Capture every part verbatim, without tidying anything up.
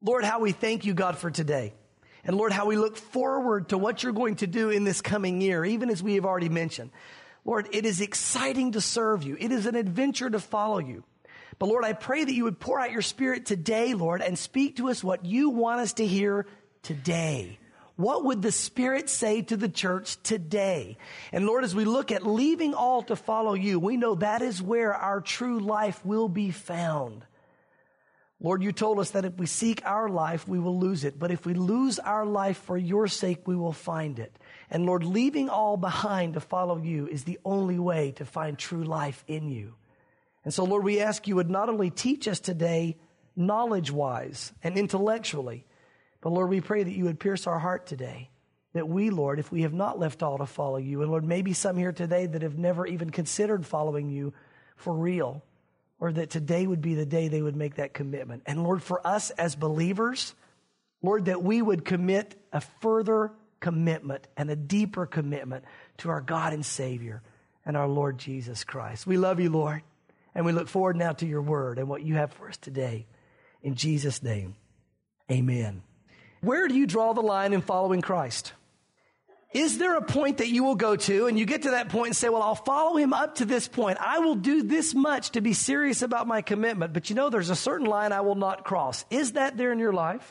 Lord, how we thank you, God, for today. And Lord, how we look forward to what you're going to do in this coming year, even as we have already mentioned. Lord, it is exciting to serve you. It is an adventure to follow you. But Lord, I pray that you would pour out your Spirit today, Lord, and speak to us what you want us to hear today. What would the Spirit say to the church today? And Lord, as we look at leaving all to follow you, we know that is where our true life will be found. Lord, you told us that if we seek our life, we will lose it. But if we lose our life for your sake, we will find it. And Lord, leaving all behind to follow you is the only way to find true life in you. And so, Lord, we ask you would not only teach us today knowledge-wise and intellectually, but Lord, we pray that you would pierce our heart today. That we, Lord, if we have not left all to follow you, and Lord, maybe some here today that have never even considered following you for real, or that today would be the day they would make that commitment. And Lord, for us as believers, Lord, that we would commit a further commitment and a deeper commitment to our God and Savior and our Lord Jesus Christ. We love you, Lord, and we look forward now to your word and what you have for us today. In Jesus' name, amen. Where do you draw the line in following Christ? Is there a point that you will go to and you get to that point and say, well, I'll follow him up to this point. I will do this much to be serious about my commitment. But you know, there's a certain line I will not cross. Is that there in your life?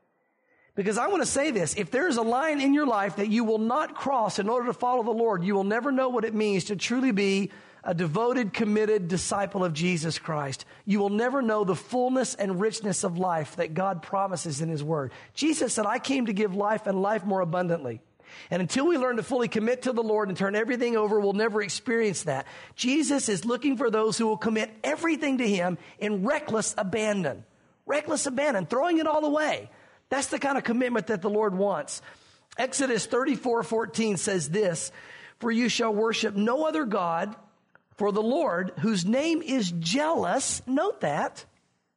Because I want to say this. If there's a line in your life that you will not cross in order to follow the Lord, you will never know what it means to truly be a devoted, committed disciple of Jesus Christ. You will never know the fullness and richness of life that God promises in his word. Jesus said, I came to give life and life more abundantly. And until we learn to fully commit to the Lord and turn everything over, we'll never experience that. Jesus is looking for those who will commit everything to him in reckless abandon. Reckless abandon, throwing it all away. That's the kind of commitment that the Lord wants. Exodus thirty-four fourteen says this, for you shall worship no other God, for the Lord, whose name is jealous, note that,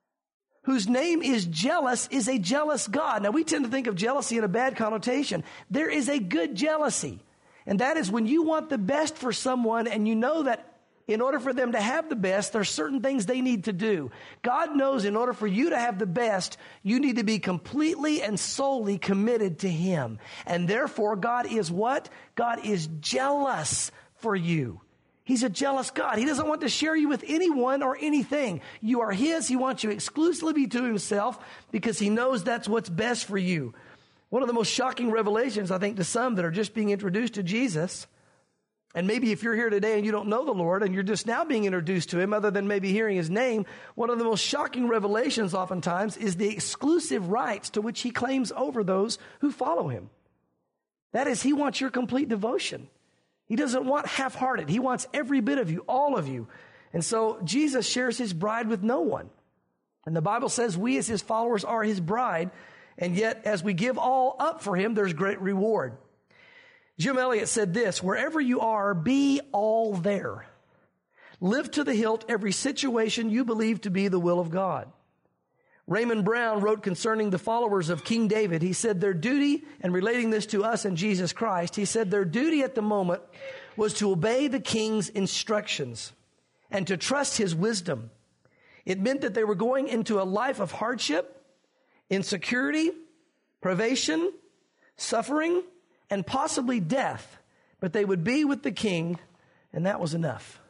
whose name is jealous, is a jealous God. Now, we tend to think of jealousy in a bad connotation. There is a good jealousy. And that is when you want the best for someone and you know that in order for them to have the best, there's certain things they need to do. God knows in order for you to have the best, you need to be completely and solely committed to him. And therefore, God is what? God is jealous for you. He's a jealous God. He doesn't want to share you with anyone or anything. You are his. He wants you exclusively to himself because he knows that's what's best for you. One of the most shocking revelations, I think, to some that are just being introduced to Jesus, and maybe if you're here today and you don't know the Lord and you're just now being introduced to him other than maybe hearing his name, one of the most shocking revelations oftentimes is the exclusive rights to which he claims over those who follow him. That is, he wants your complete devotion. He doesn't want half-hearted. He wants every bit of you, all of you. And so Jesus shares his bride with no one. And the Bible says we as his followers are his bride. And yet as we give all up for him, there's great reward. Jim Elliot said this, wherever you are, be all there. Live to the hilt every situation you believe to be the will of God. Raymond Brown wrote concerning the followers of King David, he said their duty, and relating this to us and Jesus Christ, he said their duty at the moment was to obey the king's instructions and to trust his wisdom. It meant that they were going into a life of hardship, insecurity, privation, suffering, and possibly death, but they would be with the king, and that was enough.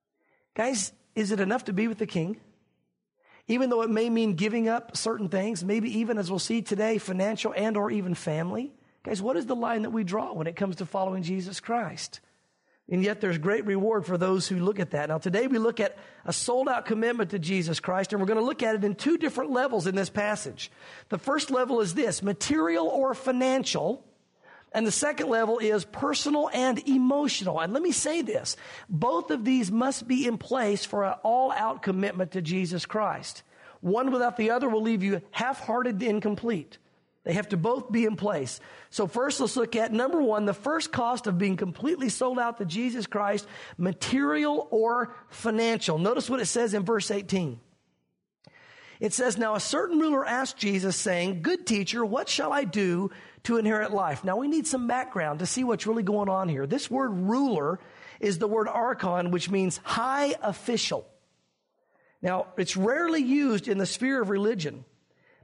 Guys, is it enough to be with the king? Even though it may mean giving up certain things, maybe even as we'll see today, financial and or even family. Guys, what is the line that we draw when it comes to following Jesus Christ? And yet there's great reward for those who look at that. Now today we look at a sold out commitment to Jesus Christ, and we're going to look at it in two different levels in this passage. The first level is this, material or financial. And the second level is personal and emotional. And let me say this, both of these must be in place for an all-out commitment to Jesus Christ. One without the other will leave you half-hearted and incomplete. They have to both be in place. So first let's look at, number one, the first cost of being completely sold out to Jesus Christ, material or financial. Notice what it says in verse eighteen. It says, now a certain ruler asked Jesus, saying, good teacher, what shall I do to inherit life? Now we need some background to see what's really going on here. This word ruler is the word archon, which means high official. Now, it's rarely used in the sphere of religion,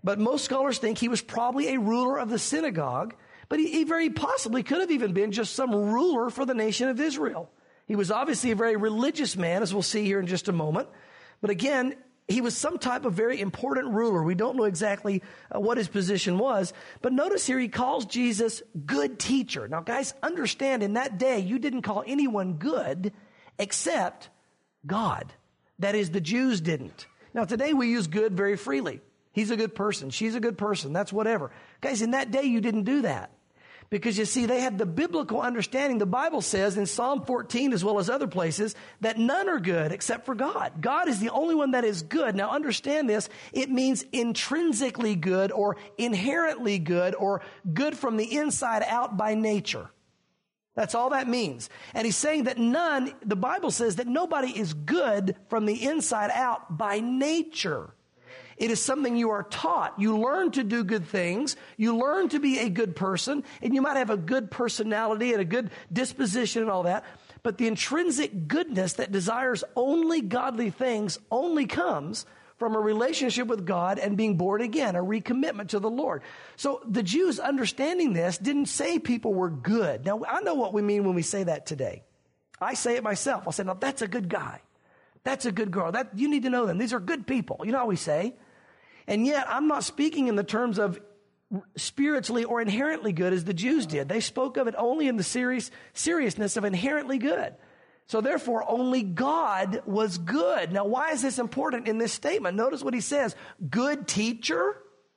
But most scholars think he was probably a ruler of the synagogue, but he, he very possibly could have even been just some ruler for the nation of Israel. He was obviously a very religious man, as we'll see here in just a moment. But again, he was some type of very important ruler. We don't know exactly uh, what his position was. But notice here he calls Jesus good teacher. Now, guys, understand in that day, you didn't call anyone good except God. That is, the Jews didn't. Now, today we use good very freely. He's a good person. She's a good person. That's whatever. Guys, in that day, you didn't do that. Because you see, they had the biblical understanding. The Bible says in Psalm fourteen, as well as other places, that none are good except for God. God is the only one that is good. Now understand this. It means intrinsically good or inherently good or good from the inside out by nature. That's all that means. And he's saying that none, the Bible says that nobody is good from the inside out by nature. It is something you are taught. You learn to do good things. You learn to be a good person. And you might have a good personality and a good disposition and all that. But the intrinsic goodness that desires only godly things only comes from a relationship with God and being born again, a recommitment to the Lord. So the Jews, understanding this, didn't say people were good. Now, I know what we mean when we say that today. I say it myself. I'll say, now, that's a good guy. That's a good girl. That you need to know them. These are good people. You know how we say? And yet, I'm not speaking in the terms of spiritually or inherently good as the Jews did. They spoke of it only in the serious seriousness of inherently good. So therefore, only God was good. Now, why is this important in this statement? Notice what he says. Good teacher?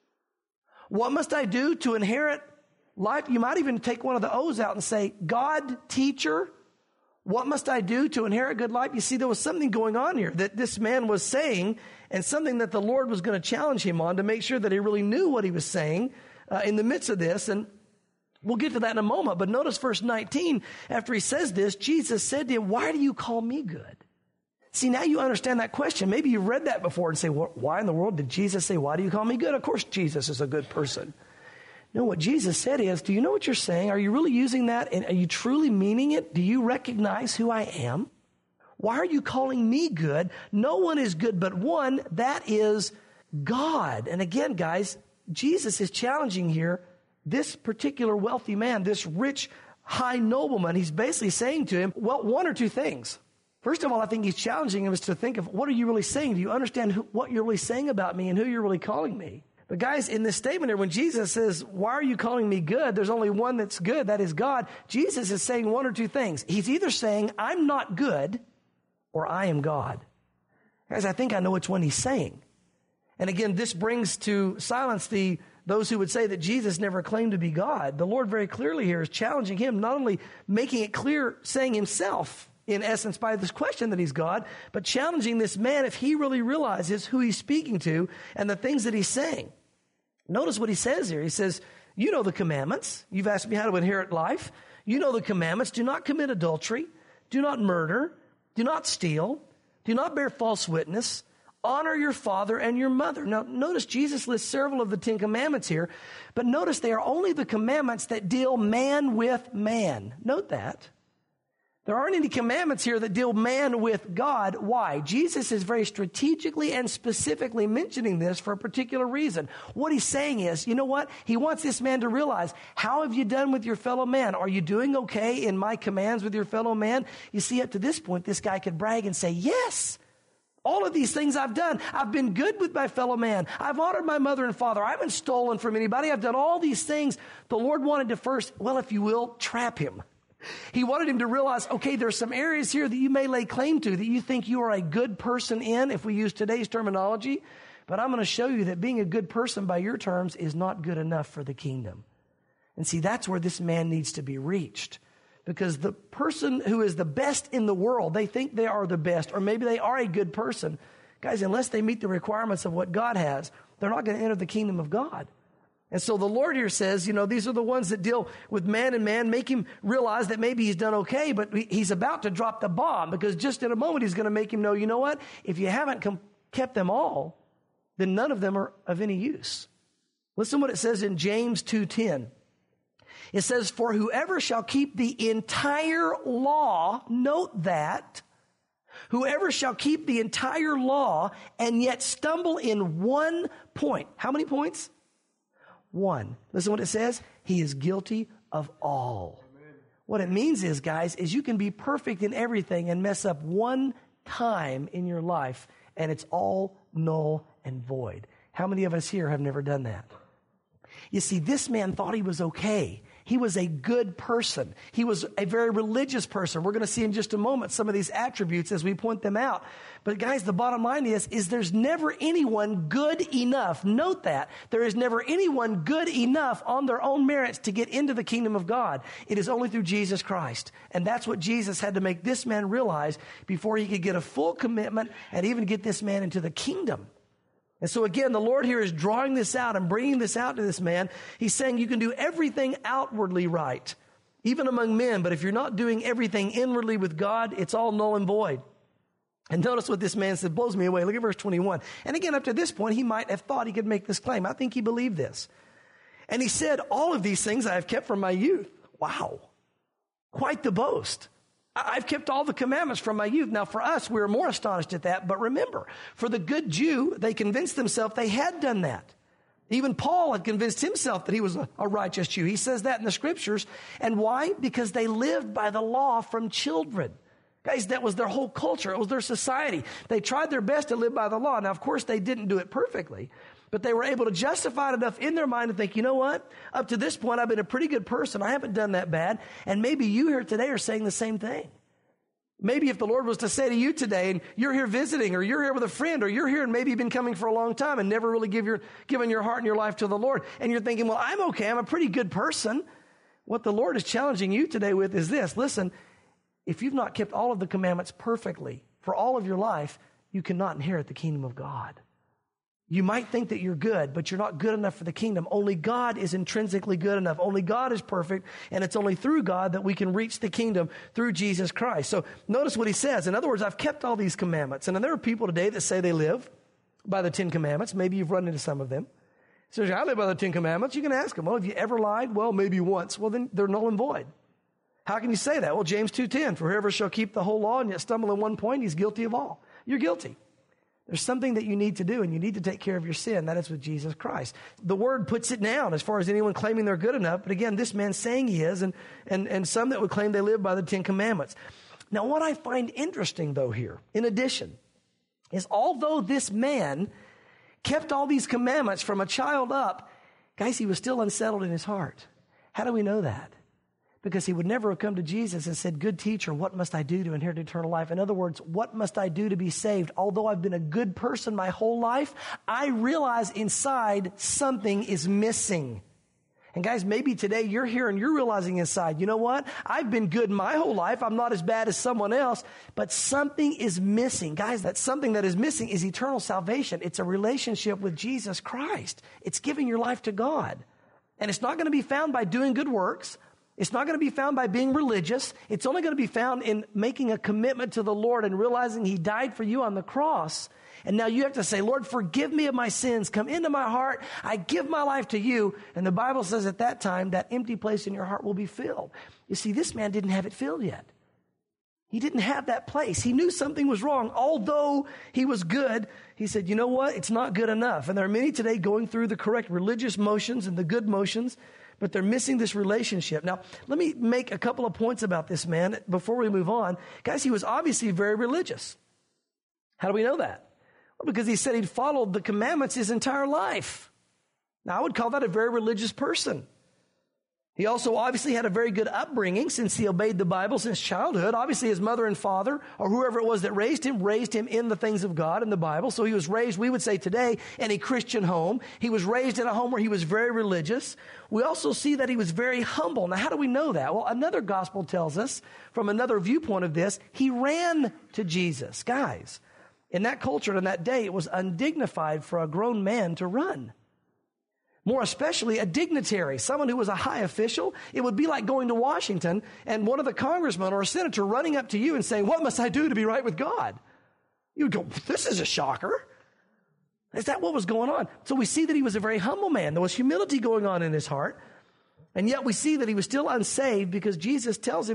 What must I do to inherit life? You might even take one of the O's out and say, God teacher? What must I do to inherit good life? You see, there was something going on here that this man was saying, and something that the Lord was going to challenge him on to make sure that he really knew what he was saying uh, in the midst of this. And we'll get to that in a moment. But notice verse nineteen, after he says this, Jesus said to him, why do you call me good? See, now you understand that question. Maybe you've read that before and say, well, why in the world did Jesus say, why do you call me good? Of course, Jesus is a good person. No, what Jesus said is, do you know what you're saying? Are you really using that? And are you truly meaning it? Do you recognize who I am? Why are you calling me good? No one is good but one, that is God. And again, guys, Jesus is challenging here this particular wealthy man, this rich, high nobleman. He's basically saying to him, well, one or two things. First of all, I think he's challenging him is to think of, what are you really saying? Do you understand who, what you're really saying about me and who you're really calling me? But guys, in this statement here, when Jesus says, why are you calling me good? There's only one that's good, that is God. Jesus is saying one or two things. He's either saying, I'm not good, or I am God. Guys, I think I know which one he's saying. And again, this brings to silence the those who would say that Jesus never claimed to be God. The Lord very clearly here is challenging him, not only making it clear, saying himself, in essence, by this question that he's God, but challenging this man if he really realizes who he's speaking to and the things that he's saying. Notice what he says here. He says, you know the commandments. You've asked me how to inherit life. You know the commandments. Do not commit adultery. Do not murder. Do not steal. Do not bear false witness. Honor your father and your mother. Now, notice Jesus lists several of the Ten Commandments here, but notice they are only the commandments that deal man with man. Note that. There aren't any commandments here that deal man with God. Why? Jesus is very strategically and specifically mentioning this for a particular reason. What he's saying is, you know what? He wants this man to realize, how have you done with your fellow man? Are you doing okay in my commands with your fellow man? You see, up to this point, this guy could brag and say, yes, all of these things I've done. I've been good with my fellow man. I've honored my mother and father. I haven't stolen from anybody. I've done all these things. The Lord wanted to first, well, if you will, trap him. He wanted him to realize, okay, there's some areas here that you may lay claim to that you think you are a good person in, if we use today's terminology. But I'm going to show you that being a good person by your terms is not good enough for the kingdom. And see, that's where this man needs to be reached. Because the person who is the best in the world, they think they are the best, or maybe they are a good person. Guys, unless they meet the requirements of what God has, they're not going to enter the kingdom of God. And so the Lord here says, you know, these are the ones that deal with man and man, make him realize that maybe he's done okay, but he's about to drop the bomb, because just in a moment he's going to make him know, you know what? If you haven't com- kept them all, then none of them are of any use. Listen what it says in James two ten. It says, for whoever shall keep the entire law, note that, Whoever shall keep the entire law and yet stumble in one point. How many points? One. Listen to what it says. He is guilty of all. Amen. What it means is, guys, is you can be perfect in everything and mess up one time in your life, and it's all null and void. How many of us here have never done that? You see, this man thought he was okay. He was a good person. He was a very religious person. We're going to see in just a moment some of these attributes as we point them out. But guys, the bottom line is, is there's never anyone good enough. Note that. There is never anyone good enough on their own merits to get into the kingdom of God. It is only through Jesus Christ. And that's what Jesus had to make this man realize before he could get a full commitment and even get this man into the kingdom. And so again, the Lord here is drawing this out and bringing this out to this man. He's saying you can do everything outwardly right, even among men. But if you're not doing everything inwardly with God, it's all null and void. And notice what this man said, blows me away. Look at verse twenty-one. And again, up to this point, he might have thought he could make this claim. I think he believed this. And he said, all of these things I have kept from my youth. Wow. Quite the boast. I've kept all the commandments from my youth. Now, for us, we're more astonished at that. But remember, for the good Jew, they convinced themselves they had done that. Even Paul had convinced himself that he was a, a righteous Jew. He says that in the scriptures. And why? Because they lived by the law from children. Guys, that was their whole culture. It was their society. They tried their best to live by the law. Now, of course, they didn't do it perfectly. But they were able to justify it enough in their mind to think, you know what? Up to this point, I've been a pretty good person. I haven't done that bad. And maybe you here today are saying the same thing. Maybe if the Lord was to say to you today, and you're here visiting, or you're here with a friend, or you're here and maybe you've been coming for a long time and never really give your, given your heart and your life to the Lord, and you're thinking, well, I'm okay. I'm a pretty good person. What the Lord is challenging you today with is this. Listen, if you've not kept all of the commandments perfectly for all of your life, you cannot inherit the kingdom of God. You might think that you're good, but you're not good enough for the kingdom. Only God is intrinsically good enough. Only God is perfect, and it's only through God that we can reach the kingdom through Jesus Christ. So notice what he says. In other words, I've kept all these commandments. And there are people today that say they live by the Ten Commandments. Maybe you've run into some of them. So I live by the Ten Commandments. You can ask them, well, have you ever lied? Well, maybe once. Well, then they're null and void. How can you say that? Well, James two ten, for whoever shall keep the whole law and yet stumble in one point, he's guilty of all. You're guilty. There's something that you need to do, and you need to take care of your sin. That is with Jesus Christ. The word puts it down as far as anyone claiming they're good enough. But again, this man's saying he is, and, and, and some that would claim they live by the Ten Commandments. Now, what I find interesting, though, here, in addition, is although this man kept all these commandments from a child up, guys, he was still unsettled in his heart. How do we know that? Because he would never have come to Jesus and said, good teacher, what must I do to inherit eternal life? In other words, what must I do to be saved? Although I've been a good person my whole life, I realize inside something is missing. And guys, maybe today you're here and you're realizing inside, you know what? I've been good my whole life. I'm not as bad as someone else, but something is missing. Guys, that something that is missing is eternal salvation. It's a relationship with Jesus Christ. It's giving your life to God. And it's not going to be found by doing good works. It's not going to be found by being religious. It's only going to be found in making a commitment to the Lord and realizing he died for you on the cross. And now you have to say, Lord, forgive me of my sins. Come into my heart. I give my life to you. And the Bible says at that time, that empty place in your heart will be filled. You see, this man didn't have it filled yet. He didn't have that place. He knew something was wrong. Although he was good, he said, you know what? It's not good enough. And there are many today going through the correct religious motions and the good motions, but they're missing this relationship. Now, let me make a couple of points about this man before we move on. Guys, he was obviously very religious. How do we know that? Well, because he said he'd followed the commandments his entire life. Now, I would call that a very religious person. He also obviously had a very good upbringing since he obeyed the Bible since childhood. Obviously, his mother and father, or whoever it was that raised him, raised him in the things of God in the Bible. So he was raised, we would say today, in a Christian home. He was raised in a home where he was very religious. We also see that he was very humble. Now, how do we know that? Well, another gospel tells us, from another viewpoint of this, he ran to Jesus. Guys, in that culture and in that day, it was undignified for a grown man to run. More especially a dignitary, someone who was a high official. It would be like going to Washington and one of the congressmen or a senator running up to you and saying, what must I do to be right with God? You would go, this is a shocker. Is that what was going on? So we see that he was a very humble man. There was humility going on in his heart. And yet we see that he was still unsaved because Jesus tells him that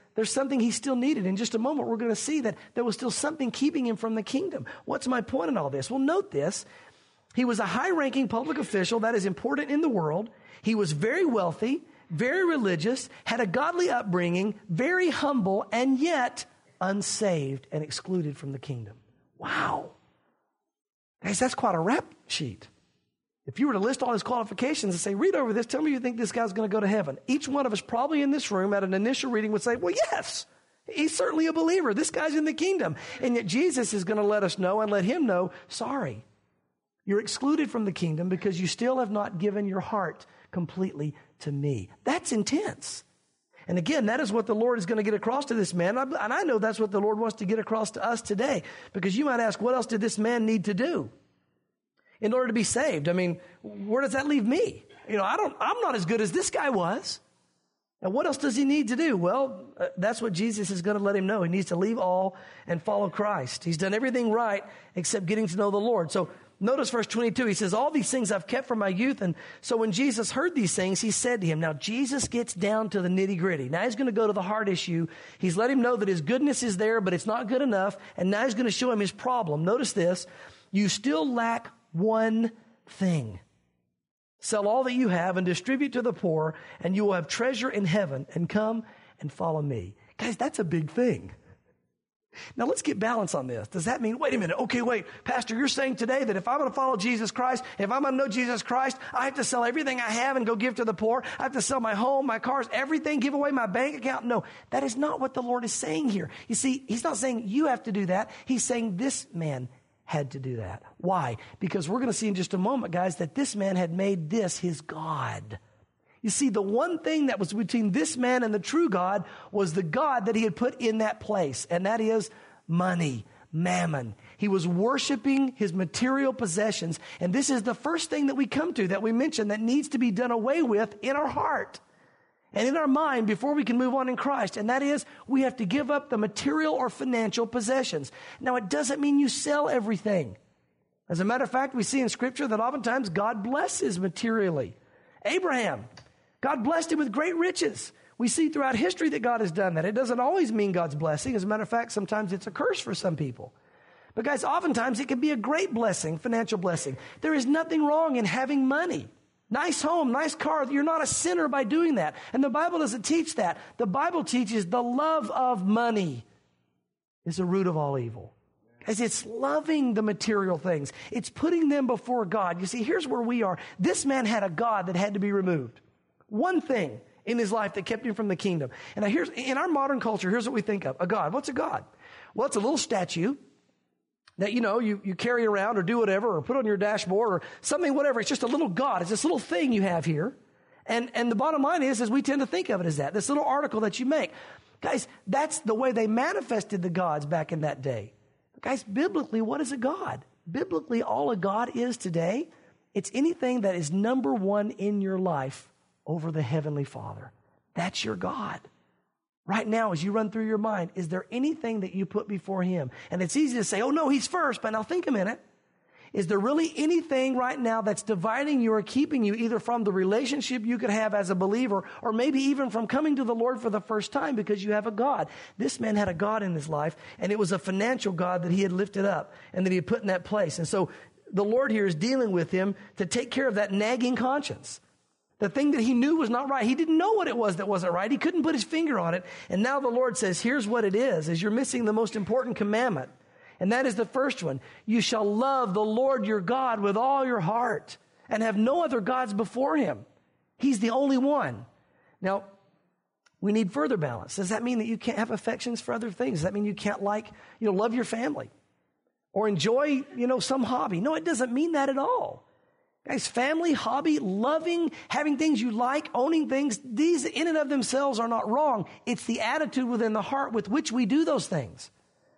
there's something he still needed. In just a moment, we're going to see that there was still something keeping him from the kingdom. What's my point in all this? Well, note this. He was a high-ranking public official that is important in the world. He was very wealthy, very religious, had a godly upbringing, very humble, and yet unsaved and excluded from the kingdom. Wow. Guys, that's quite a rap sheet. If you were to list all his qualifications and say, read over this, tell me you think this guy's going to go to heaven. Each one of us probably in this room at an initial reading would say, well, yes, he's certainly a believer. This guy's in the kingdom. And yet Jesus is going to let us know and let him know, sorry, you're excluded from the kingdom because you still have not given your heart completely to me. That's intense. And again, that is what the Lord is going to get across to this man. And I know that's what the Lord wants to get across to us today. Because you might ask, what else did this man need to do in order to be saved? I mean, where does that leave me? You know, I don't, I'm not as good as this guy was. And what else does he need to do? Well, uh, that's what Jesus is going to let him know. He needs to leave all and follow Christ. He's done everything right except getting to know the Lord. So notice verse twenty-two. He says, all these things I've kept from my youth. And so when Jesus heard these things, he said to him, now Jesus gets down to the nitty gritty. Now he's going to go to the heart issue. He's let him know that his goodness is there, but it's not good enough. And now he's going to show him his problem. Notice this. You still lack one thing. Sell all that you have and distribute to the poor, and you will have treasure in heaven, and come and follow me. Guys, that's a big thing. Now let's get balance on this. Does that mean, wait a minute, okay, wait, Pastor, you're saying today that if I'm going to follow Jesus Christ, if I'm going to know Jesus Christ, I have to sell everything I have and go give to the poor. I have to sell my home, my cars, everything, give away my bank account. No, that is not what the Lord is saying here. You see, he's not saying you have to do that. He's saying this man had to do that. Why? Because we're going to see in just a moment, guys, that this man had made this his God. You see, the one thing that was between this man and the true God was the God that he had put in that place, and that is money, mammon. He was worshiping his material possessions, and this is the first thing that we come to, that we mentioned, that needs to be done away with in our heart and in our mind before we can move on in Christ, and that is we have to give up the material or financial possessions. Now, it doesn't mean you sell everything. As a matter of fact, we see in Scripture that oftentimes God blesses materially. Abraham, God blessed him with great riches. We see throughout history that God has done that. It doesn't always mean God's blessing. As a matter of fact, sometimes it's a curse for some people. But guys, oftentimes it can be a great blessing, financial blessing. There is nothing wrong in having money. Nice home, nice car. You're not a sinner by doing that. And the Bible doesn't teach that. The Bible teaches the love of money is the root of all evil. Guys, it's loving the material things. It's putting them before God. You see, here's where we are. This man had a God that had to be removed. One thing in his life that kept him from the kingdom. And now here's, in our modern culture, here's what we think of. A God. What's a God? Well, it's a little statue that, you know, you, you carry around or do whatever or put on your dashboard or something, whatever. It's just a little God. It's this little thing you have here. And, and the bottom line is, is we tend to think of it as that, this little article that you make. Guys, that's the way they manifested the gods back in that day. Guys, biblically, what is a God? Biblically, all a God is today, it's anything that is number one in your life over the Heavenly Father. That's your God. Right now, as you run through your mind, is there anything that you put before Him? And it's easy to say, oh, no, He's first. But now think a minute. Is there really anything right now that's dividing you or keeping you either from the relationship you could have as a believer or maybe even from coming to the Lord for the first time because you have a God? This man had a God in his life, and it was a financial God that he had lifted up and that he had put in that place. And so the Lord here is dealing with him to take care of that nagging conscience. The thing that he knew was not right. He didn't know what it was that wasn't right. He couldn't put his finger on it. And now the Lord says, here's what it is, is you're missing the most important commandment. And that is the first one. You shall love the Lord your God with all your heart and have no other gods before Him. He's the only one. Now, we need further balance. Does that mean that you can't have affections for other things? Does that mean you can't like, you know, love your family or enjoy, you know, some hobby? No, it doesn't mean that at all. Guys, family, hobby, loving, having things you like, owning things, these in and of themselves are not wrong. It's the attitude within the heart with which we do those things.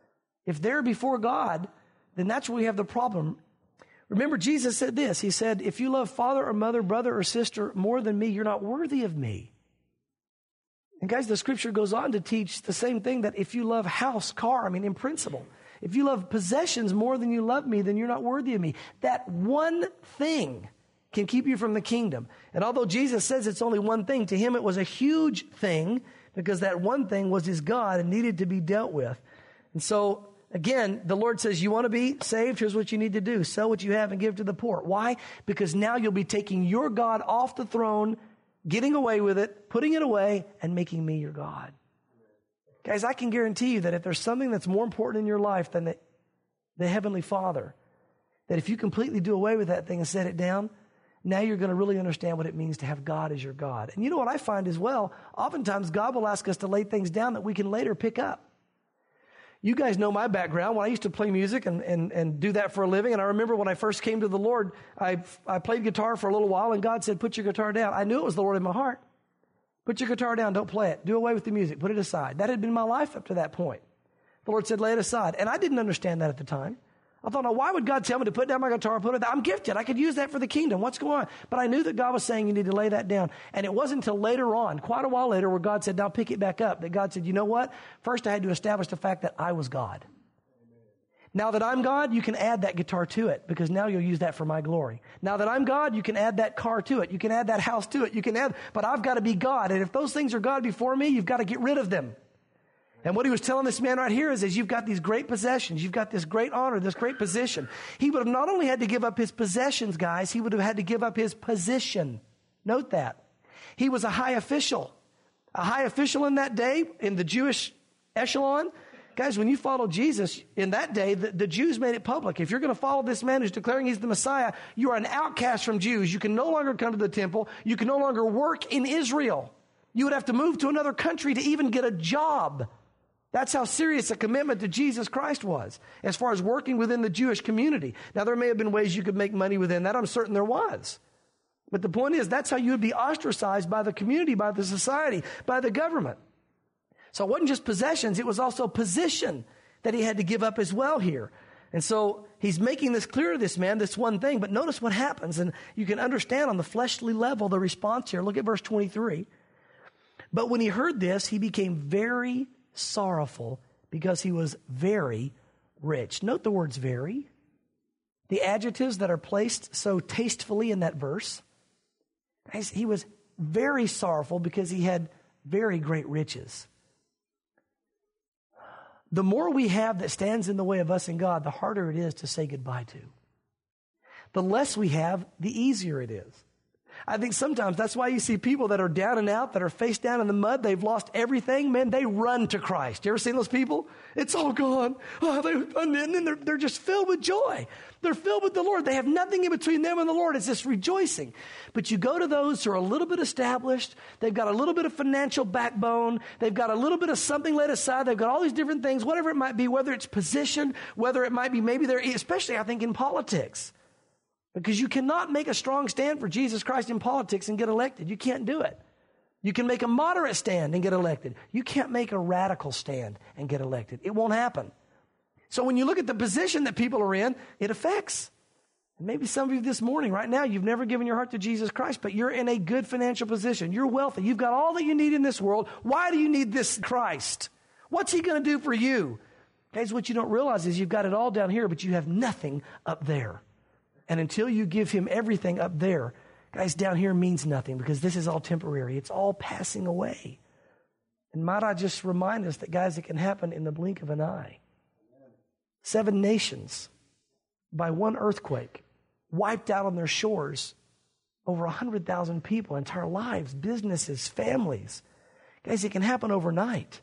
If they're before God, then that's where we have the problem. Remember, Jesus said this. He said, if you love father or mother, brother or sister more than me, you're not worthy of me. And guys, the scripture goes on to teach the same thing, that if you love house, car, I mean, in principle, if you love possessions more than you love me, then you're not worthy of me. That one thing can keep you from the kingdom. And although Jesus says it's only one thing, to him it was a huge thing because that one thing was his God and needed to be dealt with. And so, again, the Lord says, you want to be saved? Here's what you need to do. Sell what you have and give to the poor. Why? Because now you'll be taking your God off the throne, getting away with it, putting it away, and making me your God. Guys, I can guarantee you that if there's something that's more important in your life than the, the Heavenly Father, that if you completely do away with that thing and set it down, now you're going to really understand what it means to have God as your God. And you know what I find as well? Oftentimes God will ask us to lay things down that we can later pick up. You guys know my background. When I used to play music and, and, and do that for a living, and I remember when I first came to the Lord, I, I played guitar for a little while, and God said, put your guitar down. I knew it was the Lord in my heart. Put your guitar down, don't play it. Do away with the music, put it aside. That had been my life up to that point. The Lord said, lay it aside. And I didn't understand that at the time. I thought, now, why would God tell me to put down my guitar and put it down? I'm gifted. I could use that for the kingdom. What's going on? But I knew that God was saying you need to lay that down. And it wasn't until later on, quite a while later, where God said, now pick it back up, that God said, you know what? First, I had to establish the fact that I was God. Now that I'm God, you can add that guitar to it, because now you'll use that for my glory. Now that I'm God, you can add that car to it. You can add that house to it. You can add, but I've got to be God. And if those things are God before me, you've got to get rid of them. And what he was telling this man right here is, is you've got these great possessions. You've got this great honor, this great position. He would have not only had to give up his possessions, guys, he would have had to give up his position. Note that. He was a high official. A high official in that day, in the Jewish echelon. Guys, when you follow Jesus in that day, the, the Jews made it public. If you're going to follow this man who's declaring he's the Messiah, you are an outcast from Jews. You can no longer come to the temple. You can no longer work in Israel. You would have to move to another country to even get a job. That's how serious a commitment to Jesus Christ was, as far as working within the Jewish community. Now, there may have been ways you could make money within that. I'm certain there was. But the point is, that's how you would be ostracized by the community, by the society, by the government. So it wasn't just possessions, it was also position that he had to give up as well here. And so he's making this clear to this man, this one thing. But notice what happens, and you can understand on the fleshly level the response here. Look at verse twenty-three. But when he heard this, he became very sorrowful, because he was very rich. Note the words very. The adjectives that are placed so tastefully in that verse. Guys, he was very sorrowful because he had very great riches. The more we have that stands in the way of us and God, the harder it is to say goodbye to. The less we have, the easier it is. I think sometimes that's why you see people that are down and out, that are face down in the mud, they've lost everything, man, they run to Christ. You ever seen those people? It's all gone. Oh, they, and then they're, they're just filled with joy. They're filled with the Lord. They have nothing in between them and the Lord. It's just rejoicing. But you go to those who are a little bit established, they've got a little bit of financial backbone, they've got a little bit of something laid aside, they've got all these different things, whatever it might be, whether it's position, whether it might be maybe they're, especially I think in politics. Because you cannot make a strong stand for Jesus Christ in politics and get elected. You can't do it. You can make a moderate stand and get elected. You can't make a radical stand and get elected. It won't happen. So when you look at the position that people are in, it affects. And maybe some of you this morning, right now, you've never given your heart to Jesus Christ, but you're in a good financial position. You're wealthy. You've got all that you need in this world. Why do you need this Christ? What's he going to do for you? Guys, what you don't realize is you've got it all down here, but you have nothing up there. And until you give him everything up there, guys, down here means nothing, because this is all temporary. It's all passing away. And might I just remind us that, guys, it can happen in the blink of an eye. Seven nations, by one earthquake, wiped out on their shores over one hundred thousand people, entire lives, businesses, families. Guys, it can happen overnight.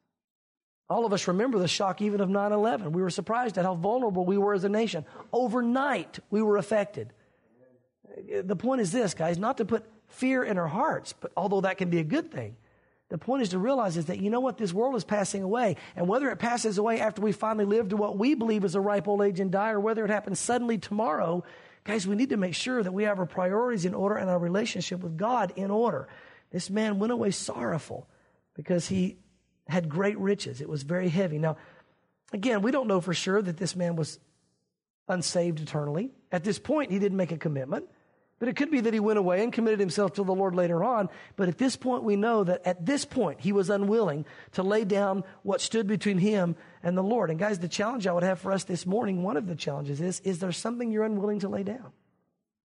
All of us remember the shock even of nine eleven. We were surprised at how vulnerable we were as a nation. Overnight, we were affected. The point is this, guys, not to put fear in our hearts, but although that can be a good thing, the point is to realize is that, you know what, this world is passing away. And whether it passes away after we finally live to what we believe is a ripe old age and die, or whether it happens suddenly tomorrow, guys, we need to make sure that we have our priorities in order and our relationship with God in order. This man went away sorrowful because he had great riches. It was very heavy. Now, again, we don't know for sure that this man was unsaved eternally. At this point, he didn't make a commitment. But it could be that he went away and committed himself to the Lord later on. But at this point, we know that at this point, he was unwilling to lay down what stood between him and the Lord. And guys, the challenge I would have for us this morning, one of the challenges is, is there something you're unwilling to lay down?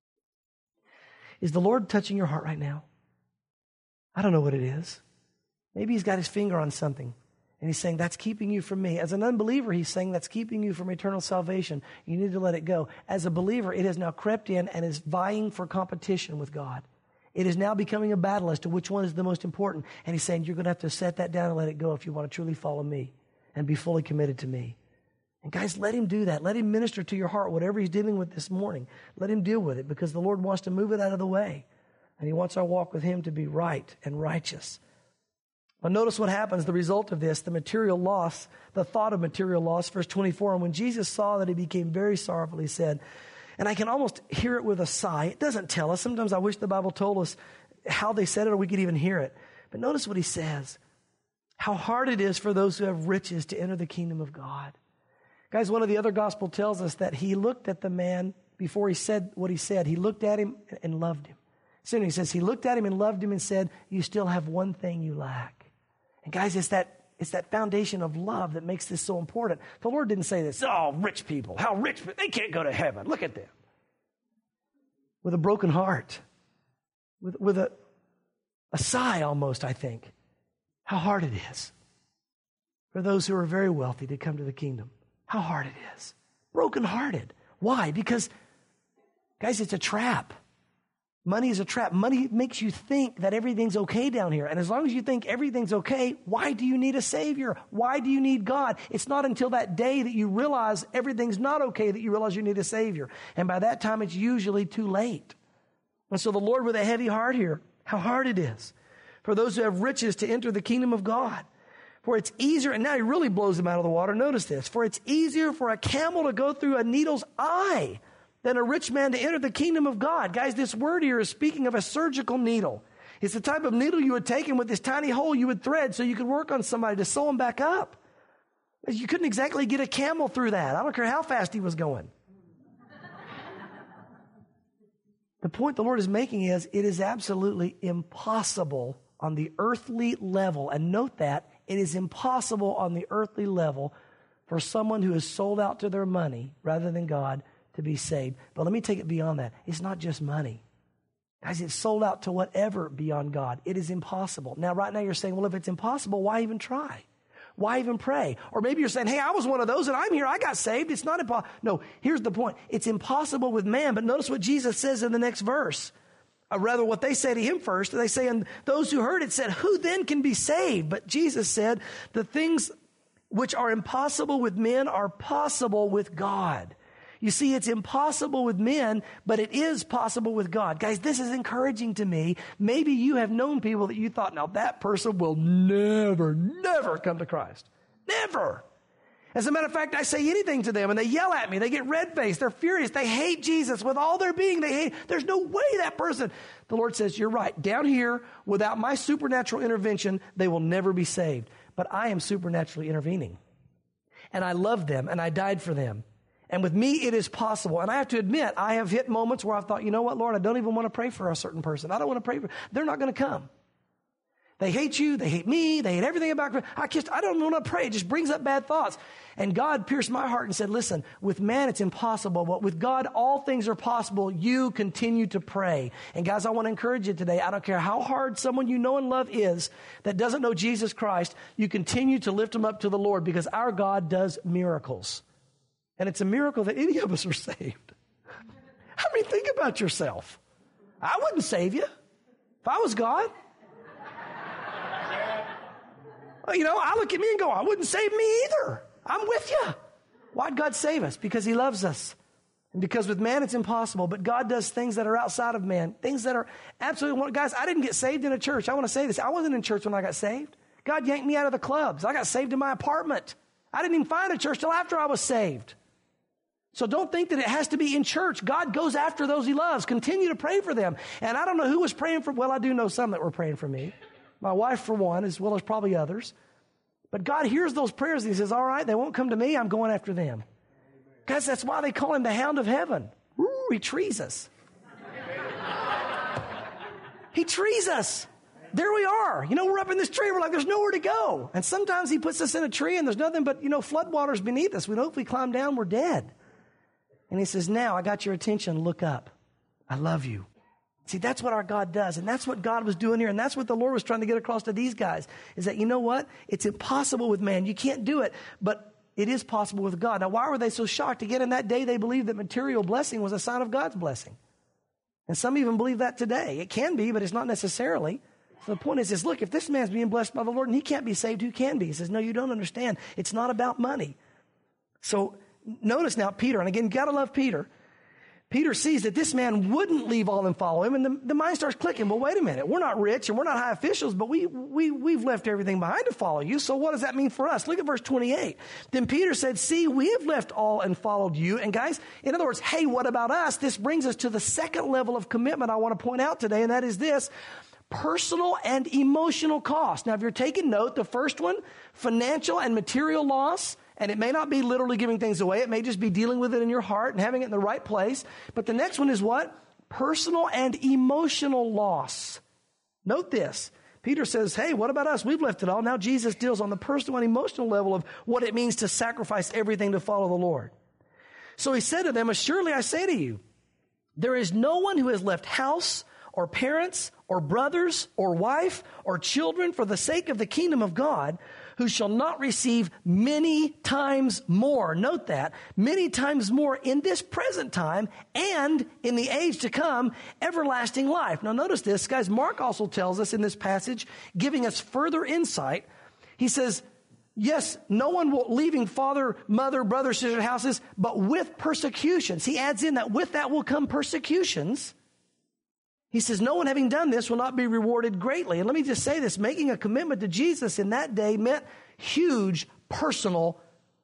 Is the Lord touching your heart right now? I don't know what it is. Maybe he's got his finger on something. And he's saying, that's keeping you from me. As an unbeliever, he's saying that's keeping you from eternal salvation. You need to let it go. As a believer, it has now crept in and is vying for competition with God. It is now becoming a battle as to which one is the most important. And he's saying, you're going to have to set that down and let it go if you want to truly follow me and be fully committed to me. And guys, let him do that. Let him minister to your heart, whatever he's dealing with this morning. Let him deal with it, because the Lord wants to move it out of the way. And he wants our walk with him to be right and righteous. Now notice what happens, the result of this, the material loss, the thought of material loss, verse twenty-four. And when Jesus saw that, he became very sorrowful, he said, and I can almost hear it with a sigh. It doesn't tell us. Sometimes I wish the Bible told us how they said it or we could even hear it. But notice what he says. How hard it is for those who have riches to enter the kingdom of God. Guys, one of the other gospel tells us that he looked at the man before he said what he said. He looked at him and loved him. So he says he looked at him and loved him and said, you still have one thing you lack. And guys, it's that, it's that foundation of love that makes this so important. The Lord didn't say this, oh, rich people, how rich, they can't go to heaven. Look at them. With a broken heart, with, with a, a sigh almost, I think, how hard it is for those who are very wealthy to come to the kingdom. How hard it is. Brokenhearted. Why? Because, guys, it's a trap. Money is a trap. Money makes you think that everything's okay down here. And as long as you think everything's okay, why do you need a Savior? Why do you need God? It's not until that day that you realize everything's not okay that you realize you need a Savior. And by that time, it's usually too late. And so the Lord, with a heavy heart here, how hard it is for those who have riches to enter the kingdom of God. For it's easier, and now he really blows them out of the water. Notice this. For it's easier for a camel to go through a needle's eye than a rich man to enter the kingdom of God. Guys, this word here is speaking of a surgical needle. It's the type of needle you would take, and with this tiny hole you would thread so you could work on somebody to sew them back up. You couldn't exactly get a camel through that. I don't care how fast he was going. The point the Lord is making is it is absolutely impossible on the earthly level, and note that, it is impossible on the earthly level for someone who is sold out to their money rather than God to be saved. But let me take it beyond that. It's not just money. Guys, it's sold out to whatever beyond God. It is impossible. Now, right now you're saying, well, if it's impossible, why even try? Why even pray? Or maybe you're saying, hey, I was one of those and I'm here. I got saved. It's not impossible. No, here's the point. It's impossible with man. But notice what Jesus says in the next verse. Or rather, what they say to him first. They say, and those who heard it said, who then can be saved? But Jesus said, the things which are impossible with men are possible with God. You see, it's impossible with men, but it is possible with God. Guys, this is encouraging to me. Maybe you have known people that you thought, now that person will never, never come to Christ. Never. As a matter of fact, I say anything to them and they yell at me. They get red-faced. They're furious. They hate Jesus with all their being. They hate. There's no way that person. The Lord says, you're right. Down here, without my supernatural intervention, they will never be saved. But I am supernaturally intervening. And I love them and I died for them. And with me, it is possible. And I have to admit, I have hit moments where I've thought, you know what, Lord, I don't even want to pray for a certain person. I don't want to pray for, they're not going to come. They hate you. They hate me. They hate everything about, I just, I don't want to pray. It just brings up bad thoughts. And God pierced my heart and said, listen, with man, it's impossible, but with God, all things are possible. You continue to pray. And guys, I want to encourage you today. I don't care how hard someone you know and love is that doesn't know Jesus Christ. You continue to lift them up to the Lord because our God does miracles. And it's a miracle that any of us are saved. I mean, think about yourself. I wouldn't save you if I was God. You know, I look at me and go, I wouldn't save me either. I'm with you. Why'd God save us? Because he loves us. And because with man, it's impossible. But God does things that are outside of man. Things that are absolutely, guys, I didn't get saved in a church. I want to say this. I wasn't in church when I got saved. God yanked me out of the clubs. I got saved in my apartment. I didn't even find a church till after I was saved. So don't think that it has to be in church. God goes after those he loves. Continue to pray for them. And I don't know who was praying for, well, I do know some that were praying for me. My wife, for one, as well as probably others. But God hears those prayers and he says, all right, they won't come to me. I'm going after them. Guys, that's why they call him the Hound of Heaven. Ooh, he trees us. He trees us. There we are. You know, we're up in this tree. We're like, there's nowhere to go. And sometimes he puts us in a tree and there's nothing but, you know, floodwaters beneath us. We know if we climb down, we're dead. And he says, now I got your attention. Look up. I love you. See, that's what our God does. And that's what God was doing here. And that's what the Lord was trying to get across to these guys, is that, you know what? It's impossible with man. You can't do it, but it is possible with God. Now, why were they so shocked? Again, in that day, they believed that material blessing was a sign of God's blessing. And some even believe that today. It can be, but it's not necessarily. So the point is, is, look, if this man's being blessed by the Lord and he can't be saved, who can be? He says, no, you don't understand. It's not about money. So notice now Peter, and again, you got to love Peter. Peter sees that this man wouldn't leave all and follow him, and the, the mind starts clicking. Well, wait a minute. We're not rich and we're not high officials, but we, we, we've left everything behind to follow you. So what does that mean for us? Look at verse twenty-eight. Then Peter said, see, we have left all and followed you. And guys, in other words, hey, what about us? This brings us to the second level of commitment I want to point out today, and that is this: personal and emotional cost. Now, if you're taking note, the first one, financial and material loss. And it may not be literally giving things away. It may just be dealing with it in your heart and having it in the right place. But the next one is what? Personal and emotional loss. Note this. Peter says, hey, what about us? We've left it all. Now Jesus deals on the personal and emotional level of what it means to sacrifice everything to follow the Lord. So he said to them, assuredly I say to you, there is no one who has left house or parents or brothers or wife or children for the sake of the kingdom of God, who shall not receive many times more. Note that, many times more in this present time and in the age to come, everlasting life. Now notice this, guys, Mark also tells us in this passage, giving us further insight. He says, yes, no one will leaving father, mother, brother, sister, houses, but with persecutions. He adds in that with that will come persecutions. He says, no one having done this will not be rewarded greatly. And let me just say this, making a commitment to Jesus in that day meant huge personal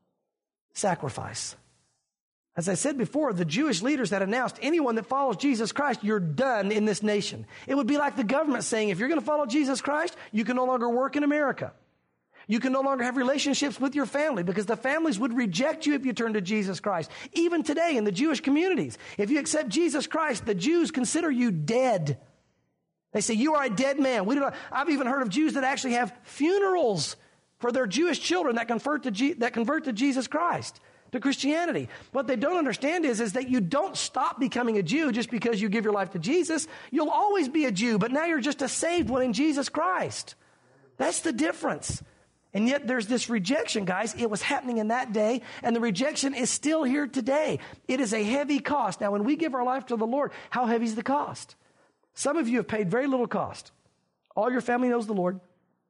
sacrifice. As I said before, the Jewish leaders had announced, anyone that follows Jesus Christ, you're done in this nation. It would be like the government saying, if you're going to follow Jesus Christ, you can no longer work in America. You can no longer have relationships with your family, because the families would reject you if you turn to Jesus Christ. Even today in the Jewish communities, if you accept Jesus Christ, the Jews consider you dead. They say, you are a dead man. We do not, I've even heard of Jews that actually have funerals for their Jewish children that convert to, G, that convert to Jesus Christ, to Christianity. What they don't understand is, is that you don't stop becoming a Jew just because you give your life to Jesus. You'll always be a Jew, but now you're just a saved one in Jesus Christ. That's the difference. And yet there's this rejection, guys. It was happening in that day, and the rejection is still here today. It is a heavy cost. Now, when we give our life to the Lord, how heavy is the cost? Some of you have paid very little cost. All your family knows the Lord.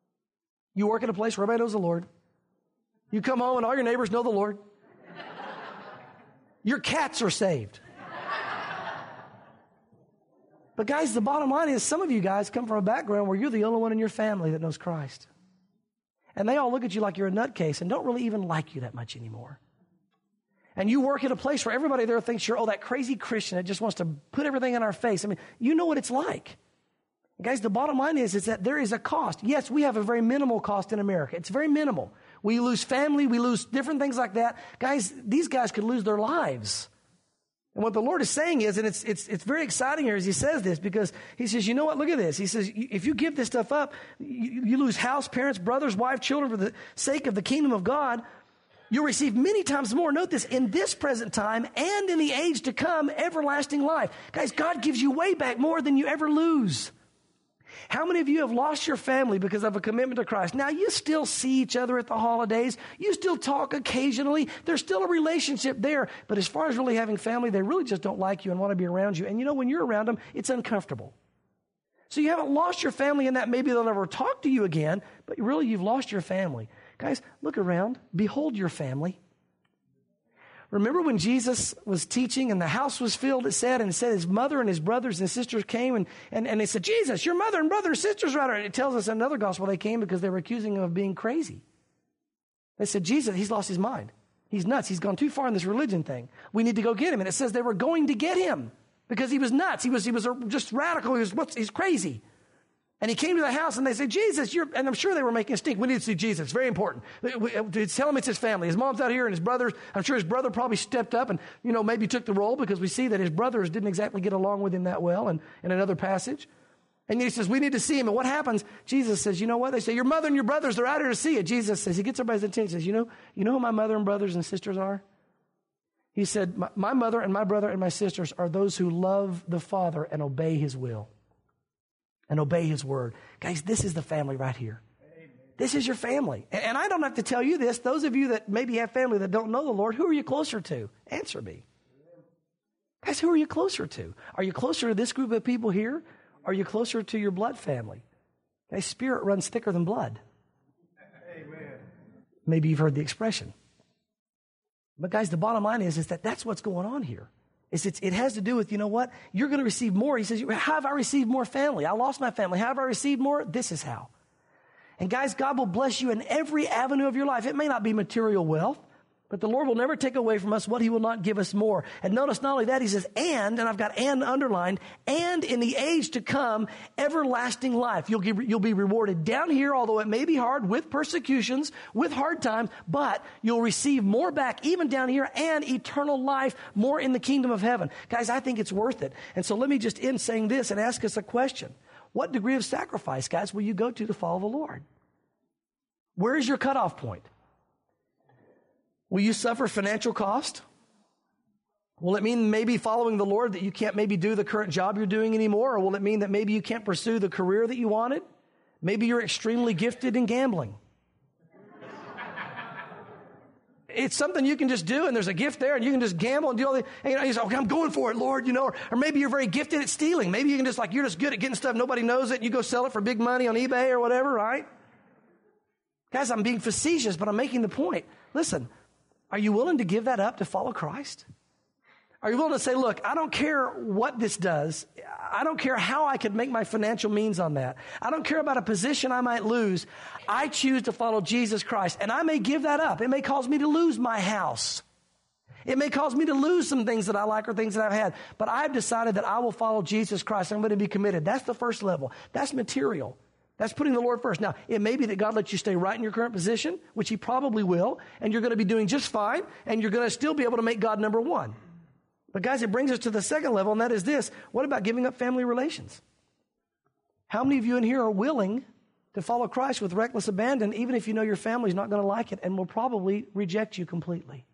You work in a place where everybody knows the Lord. You come home and all your neighbors know the Lord. Your cats are saved. But guys, the bottom line is some of you guys come from a background where you're the only one in your family that knows Christ. And they all look at you like you're a nutcase and don't really even like you that much anymore. And you work at a place where everybody there thinks you're, oh, that crazy Christian that just wants to put everything in our face. I mean, you know what it's like. Guys, the bottom line is, is that there is a cost. Yes, we have a very minimal cost in America. It's very minimal. We lose family, we lose different things like that. Guys, these guys could lose their lives. And what the Lord is saying is, and it's, it's, it's very exciting here as he says this, because he says, you know what, look at this. He says, if you give this stuff up, you, you lose house, parents, brothers, wife, children for the sake of the kingdom of God. You'll receive many times more. Note this, in this present time and in the age to come, everlasting life. Guys, God gives you way back more than you ever lose. How many of you have lost your family because of a commitment to Christ? Now, you still see each other at the holidays. You still talk occasionally. There's still a relationship there. But as far as really having family, they really just don't like you and want to be around you. And you know, when you're around them, it's uncomfortable. So you haven't lost your family in that maybe they'll never talk to you again, but really you've lost your family. Guys, look around. Behold your family. Remember when Jesus was teaching and the house was filled, it said, and it said his mother and his brothers and sisters came and, and, and they said, Jesus, your mother and brother and sisters are out. And it tells us in another gospel they came because they were accusing him of being crazy. They said, Jesus, he's lost his mind. He's nuts. He's gone too far in this religion thing. We need to go get him. And it says they were going to get him because he was nuts. He was, he was just radical. He was, what's, he's crazy. And he came to the house and they said, Jesus, you're, and I'm sure they were making a stink. We need to see Jesus. It's very important. Tell him it's his family. His mom's out here and his brothers, I'm sure his brother probably stepped up and, you know, maybe took the role because we see that his brothers didn't exactly get along with him that well and in another passage. And he says, we need to see him. And what happens? Jesus says, you know what? They say, your mother and your brothers, they're out here to see you. Jesus says, he gets everybody's attention. He says, you know, you know who my mother and brothers and sisters are? He said, my, my mother and my brother and my sisters are those who love the Father and obey his will and obey his word. Guys, this is the family right here. This is your family. And, and I don't have to tell you this. Those of you that maybe have family that don't know the Lord, who are you closer to? Answer me. Guys, who are you closer to? Are you closer to this group of people here? Are you closer to your blood family? Guys, spirit runs thicker than blood. Amen. Maybe you've heard the expression. But guys, the bottom line is, is that that's what's going on here. It's, it's, it has to do with, you know what? You're going to receive more. He says, how have I received more family? I lost my family. How have I received more? This is how. And guys, God will bless you in every avenue of your life. It may not be material wealth, but the Lord will never take away from us what he will not give us more. And notice not only that, he says, and, and I've got and underlined, and in the age to come, everlasting life. You'll, give, you'll be rewarded down here, although it may be hard, with persecutions, with hard times, but you'll receive more back even down here and eternal life, more in the kingdom of heaven. Guys, I think it's worth it. And so let me just end saying this and ask us a question. What degree of sacrifice, guys, will you go to to follow the Lord? Where is your cutoff point? Will you suffer financial cost? Will it mean maybe following the Lord that you can't maybe do the current job you're doing anymore? Or will it mean that maybe you can't pursue the career that you wanted? Maybe you're extremely gifted in gambling. It's something you can just do, and there's a gift there, and you can just gamble and do all the, and, you know, you say, okay, I'm going for it, Lord, you know, or, or maybe you're very gifted at stealing. Maybe you can just like, you're just good at getting stuff, nobody knows it, and you go sell it for big money on eBay or whatever, right? Guys, I'm being facetious, but I'm making the point. Listen, are you willing to give that up to follow Christ? Are you willing to say, look, I don't care what this does. I don't care how I could make my financial means on that. I don't care about a position I might lose. I choose to follow Jesus Christ, and I may give that up. It may cause me to lose my house. It may cause me to lose some things that I like or things that I've had, but I've decided that I will follow Jesus Christ. I'm going to be committed. That's the first level. That's material. That's putting the Lord first. Now, it may be that God lets you stay right in your current position, which he probably will, and you're going to be doing just fine, and you're going to still be able to make God number one. But guys, it brings us to the second level, and that is this. What about giving up family relations? How many of you in here are willing to follow Christ with reckless abandon, even if you know your family's not going to like it and will probably reject you completely?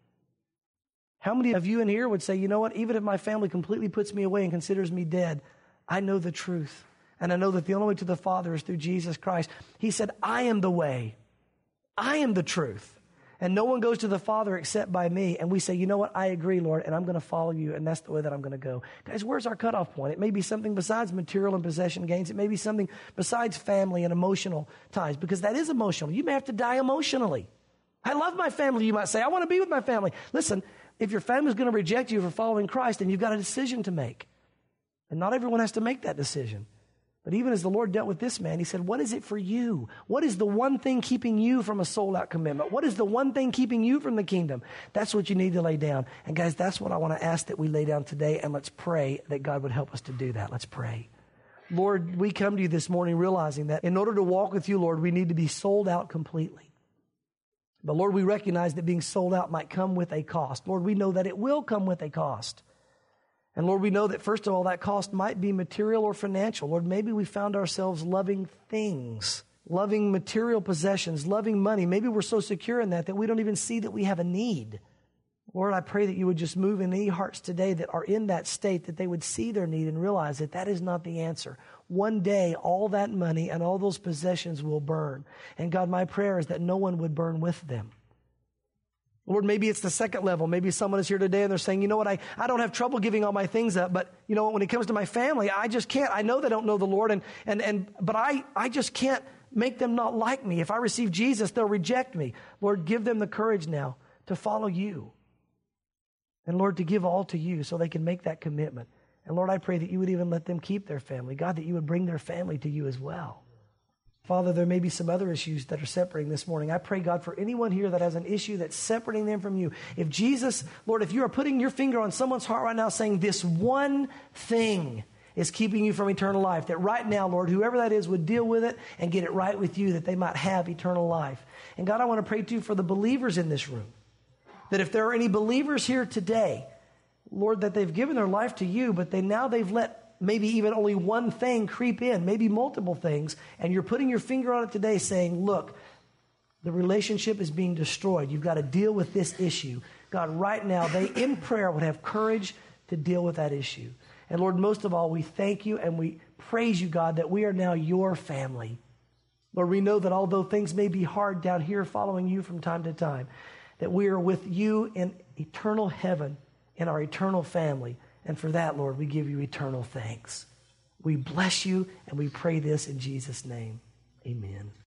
How many of you in here would say, you know what, even if my family completely puts me away and considers me dead, I know the truth. And I know that the only way to the Father is through Jesus Christ. He said, I am the way. I am the truth. And no one goes to the Father except by me. And we say, you know what? I agree, Lord, and I'm going to follow you. And that's the way that I'm going to go. Guys, where's our cutoff point? It may be something besides material and possession gains. It may be something besides family and emotional ties, because that is emotional. You may have to die emotionally. I love my family, you might say. I want to be with my family. Listen, if your family is going to reject you for following Christ, then you've got a decision to make. And not everyone has to make that decision. But even as the Lord dealt with this man, he said, what is it for you? What is the one thing keeping you from a sold-out commitment? What is the one thing keeping you from the kingdom? That's what you need to lay down. And guys, that's what I want to ask that we lay down today, and let's pray that God would help us to do that. Let's pray. Lord, we come to you this morning realizing that in order to walk with you, Lord, we need to be sold out completely. But Lord, we recognize that being sold out might come with a cost. Lord, we know that it will come with a cost. And Lord, we know that first of all, that cost might be material or financial. Lord, maybe we found ourselves loving things, loving material possessions, loving money. Maybe we're so secure in that that we don't even see that we have a need. Lord, I pray that you would just move in any hearts today that are in that state, that they would see their need and realize that that is not the answer. One day, all that money and all those possessions will burn. And God, my prayer is that no one would burn with them. Lord, maybe it's the second level. Maybe someone is here today and they're saying, you know what, I, I don't have trouble giving all my things up, but you know what, when it comes to my family, I just can't. I know they don't know the Lord, and and and but I, I just can't make them not like me. If I receive Jesus, they'll reject me. Lord, give them the courage now to follow you. And Lord, to give all to you so they can make that commitment. And Lord, I pray that you would even let them keep their family. God, that you would bring their family to you as well. Father, there may be some other issues that are separating this morning. I pray, God, for anyone here that has an issue that's separating them from you. If Jesus, Lord, if you are putting your finger on someone's heart right now saying this one thing is keeping you from eternal life, that right now, Lord, whoever that is would deal with it and get it right with you, that they might have eternal life. And God, I want to pray too for the believers in this room, that if there are any believers here today, Lord, that they've given their life to you, but they now they've let maybe even only one thing creep in, maybe multiple things, and you're putting your finger on it today saying, look, the relationship is being destroyed. You've got to deal with this issue. God, right now, they in prayer would have courage to deal with that issue. And Lord, most of all, we thank you and we praise you, God, that we are now your family. Lord, we know that although things may be hard down here following you from time to time, that we are with you in eternal heaven, in our eternal family. And for that, Lord, we give you eternal thanks. We bless you and we pray this in Jesus' name. Amen.